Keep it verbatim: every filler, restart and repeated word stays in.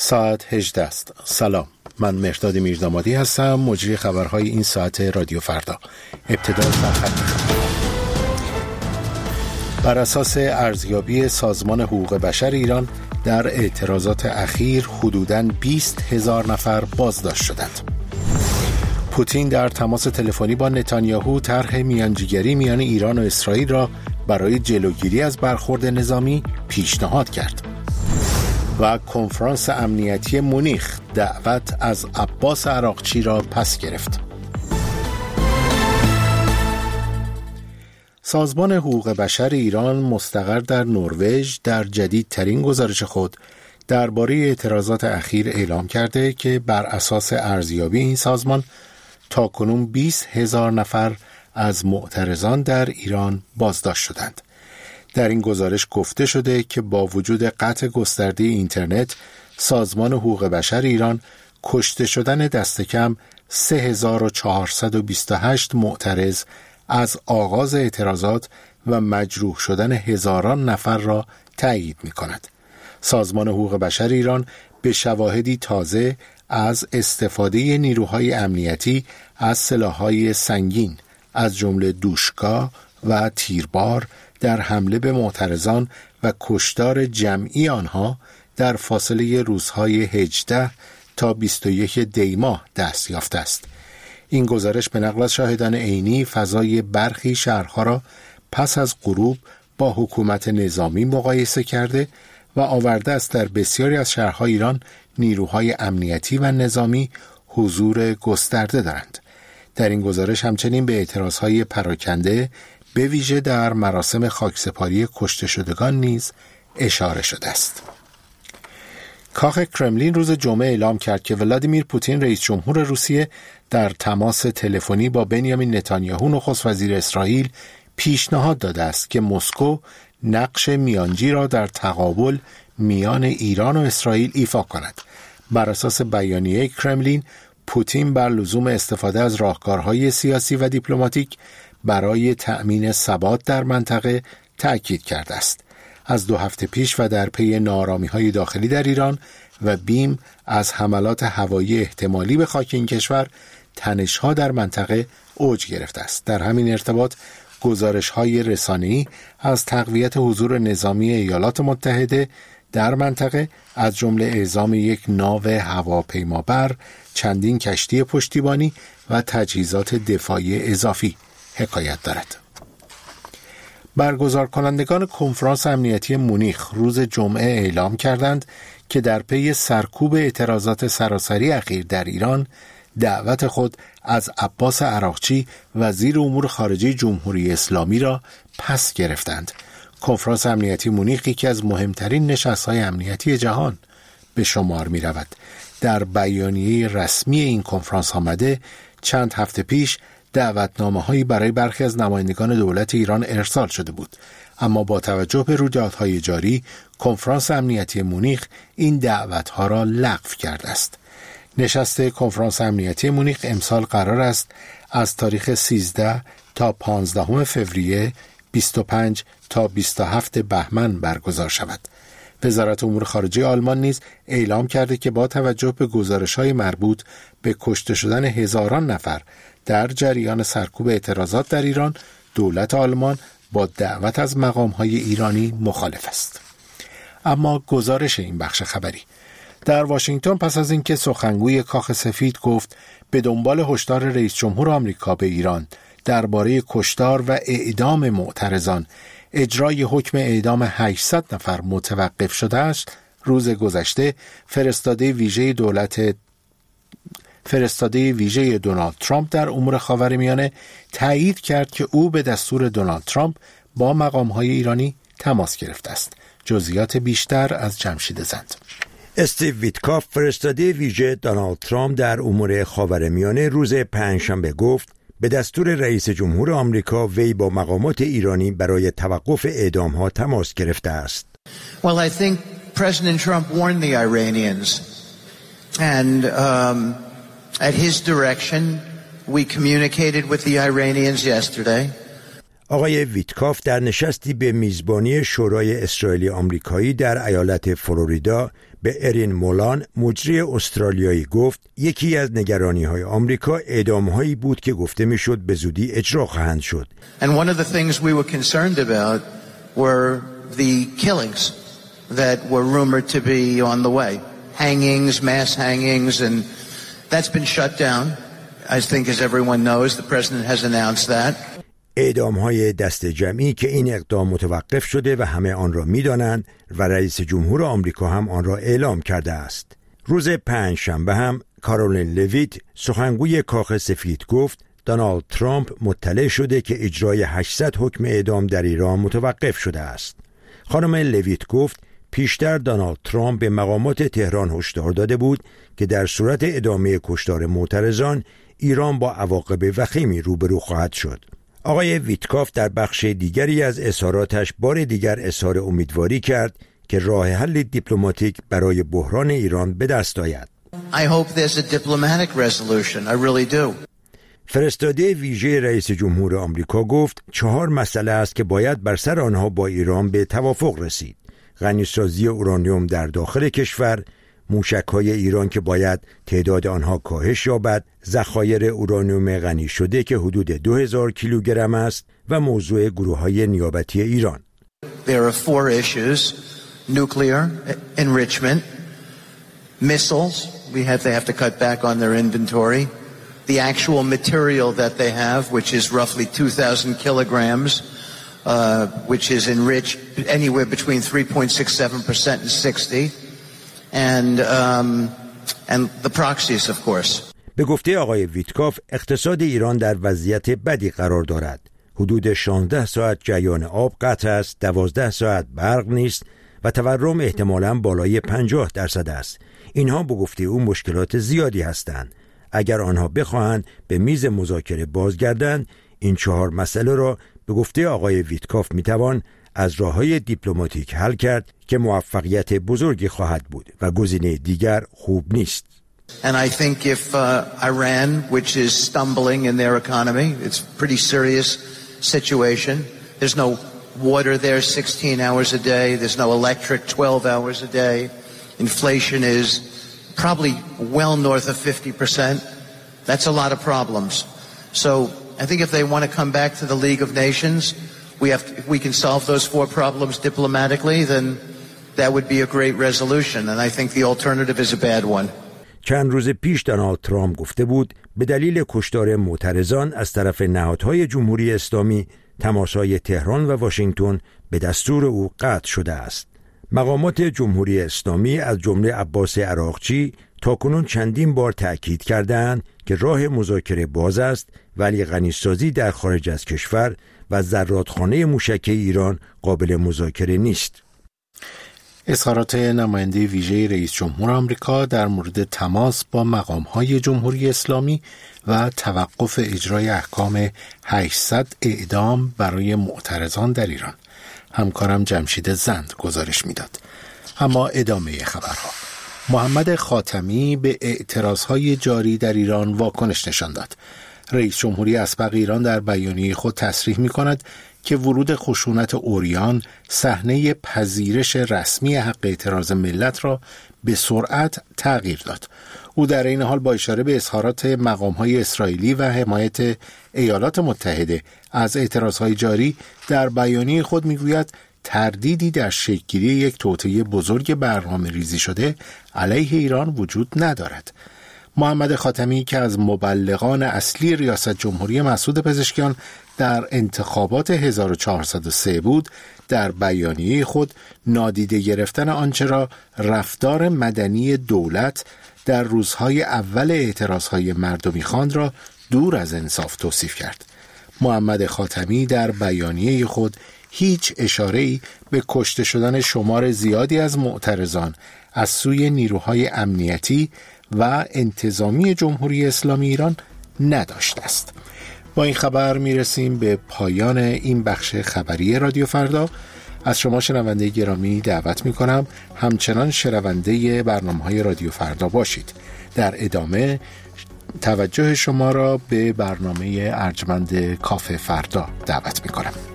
ساعت هجده است. سلام، من مهرداد میردامادی هستم، مجری خبرهای این ساعت رادیو فردا. ابتدا سرخط می‌خوام. بر اساس ارزیابی سازمان حقوق بشر ایران در اعتراضات اخیر حدوداً بیست هزار نفر بازداشت شدند. پوتین در تماس تلفنی با نتانیاهو طرح میانجیگری میان ایران و اسرائیل را برای جلوگیری از برخورد نظامی پیشنهاد کرد. و کنفرانس امنیتی مونیخ دعوت از عباس عراقچی را پس گرفت. سازمان حقوق بشر ایران مستقر در نروژ در جدیدترین گزارش خود درباره اعتراضات اخیر اعلام کرده که بر اساس ارزیابی این سازمان تاکنون بیست هزار نفر از معترضان در ایران بازداشت شدند. در این گزارش گفته شده که با وجود قطع گسترده اینترنت، سازمان حقوق بشر ایران کشته شدن دست کم سه هزار و چهارصد و بیست و هشت معترض از آغاز اعتراضات و مجروح شدن هزاران نفر را تایید می کند. سازمان حقوق بشر ایران به شواهدی تازه از استفاده نیروهای امنیتی از سلاح‌های سنگین از جمله دوشکا و تیربار در حمله به معترضان و کشتار جمعی آنها در فاصله روزهای هجده تا بیست و یک دی ماه دست یافته است. این گزارش به نقل از شاهدان عینی فضای برخی شهرها را پس از غروب با حکومت نظامی مقایسه کرده و آورده است در بسیاری از شهرهای ایران نیروهای امنیتی و نظامی حضور گسترده دارند. در این گزارش همچنین به اعتراضهای پراکنده به ویژه در مراسم خاکسپاری کشته شدگان نیز اشاره شده است. کاخ کرملین روز جمعه اعلام کرد که ولادیمیر پوتین رئیس جمهور روسیه در تماس تلفنی با بنیامین نتانیاهو نخست وزیر اسرائیل پیشنهاد داده است که مسکو نقش میانجی را در تقابل میان ایران و اسرائیل ایفا کند. بر اساس بیانیه کرملین، پوتین بر لزوم استفاده از راهکارهای سیاسی و دیپلماتیک برای تأمین ثبات در منطقه تأکید کرده است. از دو هفته پیش و در پی ناآرامی‌های داخلی در ایران و بیم از حملات هوایی احتمالی به خاک این کشور، تنش‌ها در منطقه اوج گرفته است. در همین ارتباط گزارش‌های رسانه‌ای از تقویت حضور نظامی ایالات متحده در منطقه از جمله اعزام یک ناو هواپیمابر، چندین کشتی پشتیبانی و تجهیزات دفاعی اضافی حکایت دارد. برگزار کنندگان کنفرانس امنیتی مونیخ روز جمعه اعلام کردند که در پی سرکوب اعتراضات سراسری اخیر در ایران دعوت خود از عباس عراقچی وزیر امور خارجه جمهوری اسلامی را پس گرفتند. کنفرانس امنیتی مونیخ یکی از مهمترین نشست‌های امنیتی جهان به شمار می رود. در بیانیه رسمی این کنفرانس آمده چند هفته پیش دعوتنامه‌هایی برای برخی از نمایندگان دولت ایران ارسال شده بود، اما با توجه به رویدادهای جاری کنفرانس امنیتی مونیخ این دعوت‌ها را لغو کرده است. نشست کنفرانس امنیتی مونیخ امسال قرار است از تاریخ سیزده تا پانزده فوریه، بیست و پنج تا بیست و هفت بهمن برگزار شود. وزارت امور خارجه آلمان نیز اعلام کرده که با توجه به گزارش‌های مربوط به کشته شدن هزاران نفر در جریان سرکوب اعتراضات در ایران، دولت آلمان با دعوت از مقام‌های ایرانی مخالف است. اما گزارش این بخش خبری در واشنگتن پس از اینکه سخنگوی کاخ سفید گفت به دنبال هشدار رئیس جمهور آمریکا به ایران درباره کشتار و اعدام معترضان اجرای حکم اعدام هشتصد نفر متوقف شده است، روز گذشته فرستاده ویژه دولت فرستاده ویژه دونالد ترامپ در امور خاورمیانه تایید کرد که او به دستور دونالد ترامپ با مقام‌های ایرانی تماس گرفته است. جزئیات بیشتر از جمشید زند. استیو ویتکاف فرستاده ویژه دونالد ترامپ در امور خاورمیانه روز پنجشنبه گفت به دستور رئیس جمهور آمریکا وی با مقامات ایرانی برای توقف اعدام‌ها تماس گرفته است. Well, I think President Trump warned the Iranians and um, at his direction we communicated with the Iranians yesterday. آقای ویتکاف در نشستی به میزبانی شورای اسرائیلی آمریکایی در ایالت فلوریدا به ارین مولان مجری استرالیایی گفت یکی از نگرانی‌های آمریکا اعدام‌هایی بود که گفته می‌شد به زودی اجرا خواهند شد. And one of the things we were concerned about were the killings that were rumored to be on the way. Hangings, mass hangings, and that's been shut down. I think as everyone knows, the president has announced that. اعدام‌های دست جمعی که این اقدام متوقف شده و همه آن را می‌دانند و رئیس جمهور آمریکا هم آن را اعلام کرده است. روز پنجشنبه هم کارولین لویت سخنگوی کاخ سفید گفت دونالد ترامپ مطلع شده که اجرای هشتصد حکم اعدام در ایران متوقف شده است. خانم لویت گفت پیشتر دونالد ترامپ به مقامات تهران هشدار داده بود که در صورت ادامه کشتار معترضان ایران با عواقب وخیمی روبرو خواهد شد. آقای ویتکاف در بخش دیگری از اظهاراتش بار دیگر اظهار امیدواری کرد که راه حل دیپلماتیک برای بحران ایران به دست آید. I hope there's a diplomatic resolution. I really do. فرستاده ویژه رئیس جمهور آمریکا گفت چهار مسئله است که باید بر سر آنها با ایران به توافق رسید. غنیسازی اورانیوم در داخل کشور، موشک‌های ایران که باید تعداد آنها کاهش یابد، ذخایر اورانیوم غنی شده که حدود دو هزار کیلوگرم است و موضوع گروه‌های نیابتی ایران. There are four issues: nuclear enrichment, missiles. We have they have to cut back on their inventory. The actual material that they have, which is roughly two thousand kilograms, uh, which is enriched anywhere between three point six seven percent and sixty. And um, and the proxies, of course. به گفته آقای ویتکاف اقتصاد ایران در وضعیت بدی قرار دارد. حدود شانزده ساعت جریان آب قطع است، دوازده ساعت برق نیست و تورم احتمالاً بالای پنجاه درصد است. اینها به گفته او مشکلات زیادی هستند. اگر آنها بخواهند به میز مذاکره بازگردند، این چهار مسئله را به گفته آقای ویتکاف میتوان از راه‌های دیپلماتیک حل کرد که موفقیت بزرگی خواهد بود و گزینه دیگر خوب نیست. And I think if uh, Iran, which is stumbling in their economy, it's a pretty serious situation. There's no water there sixteen hours a day. There's no electric twelve hours a day. Inflation is probably well north of fifty percent. That's a lot of problems. So I think if they want to come back to the League of Nations, we have to, if we can solve those four problems diplomatically, then that would be a great resolution. And I think the alternative is a bad one. چند روز پیش دونالد ترامپ گفته بود به دلیل کشتار معترضان از طرف نهادهای جمهوری اسلامی تماسهای تهران و واشنگتن به دستور او قطع شده است. مقامات جمهوری اسلامی از جمله عباس عراقچی تاکنون چندین بار تأکید کردند که راه مذاکره باز است، ولی غنیسازی در خارج از کشور و زرادخانه موشکی ایران قابل مذاکره نیست. اظهارات نماینده ویژه رئیس جمهور آمریکا در مورد تماس با مقام‌های جمهوری اسلامی و توقف اجرای احکام هشتصد اعدام برای معترضان در ایران. همکارم جمشید زند گزارش میداد. اما ادامه خبرها. محمد خاتمی به اعتراضهای جاری در ایران واکنش نشان داد. رئیس جمهوری اسبق ایران در بیانیه خود تصریح می کند که ورود خشونت عریان صحنه پذیرش رسمی حق اعتراض ملت را به سرعت تغییر داد. او در این حال با اشاره به اظهارات مقام‌های اسرائیلی و حمایت ایالات متحده از اعتراضهای جاری در بیانیه خود میگوید تردیدی در شکل‌گیری یک توطئه بزرگ برنامه ریزی شده علیه ایران وجود ندارد. محمد خاتمی که از مبلغان اصلی ریاست جمهوری مسعود پزشکیان در انتخابات هزار و چهارصد و سه بود، در بیانیه خود نادیده گرفتن آنچه را رفتار مدنی دولت در روزهای اول اعتراضهای مردمی خواند را دور از انصاف توصیف کرد. محمد خاتمی در بیانیه خود هیچ اشاره‌ای به کشته شدن شمار زیادی از معترضان از سوی نیروهای امنیتی و انتظامی جمهوری اسلامی ایران نداشته است. با این خبر میرسیم به پایان این بخش خبری رادیو فردا. از شما شنونده گرامی دعوت میکنم همچنان شنونده برنامه‌های رادیو فردا باشید. در ادامه توجه شما را به برنامه ارجمند کافه فردا دعوت میکنم.